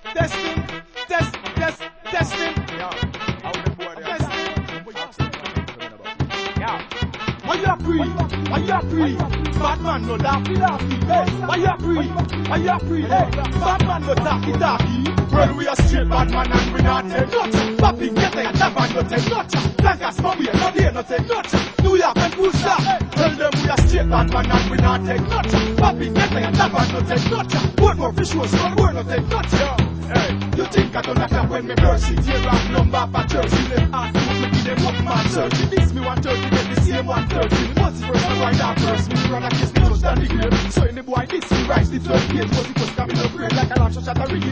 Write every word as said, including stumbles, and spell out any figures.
Testing, test, test, testing. Yeah, how the boy there? Testing. Yeah. Why you free? Why you free? Batman no daffy daffy. Hey, why you free? Why you free? Hey, Batman no taffy taffy. Well, we are straight Batman and we not take nothing. Papi get a Batman no take nothing. Blancas from we no day no take nothing. New York and Busa. Tell them we are straight Batman and we not take nothing. Papi get a Batman no take nothing. One more fish was one word no take nothing. Hey, you think I don't clap when me burst it? Here I'm number for jersey. Them ask me to give them up man thirty. This me one thirty, get the same one thirty. Me must first and right that first. Me brother kiss me just and the grave. So in the boy this me rise the third page. Cause it was coming up great like a launch shot a rigging.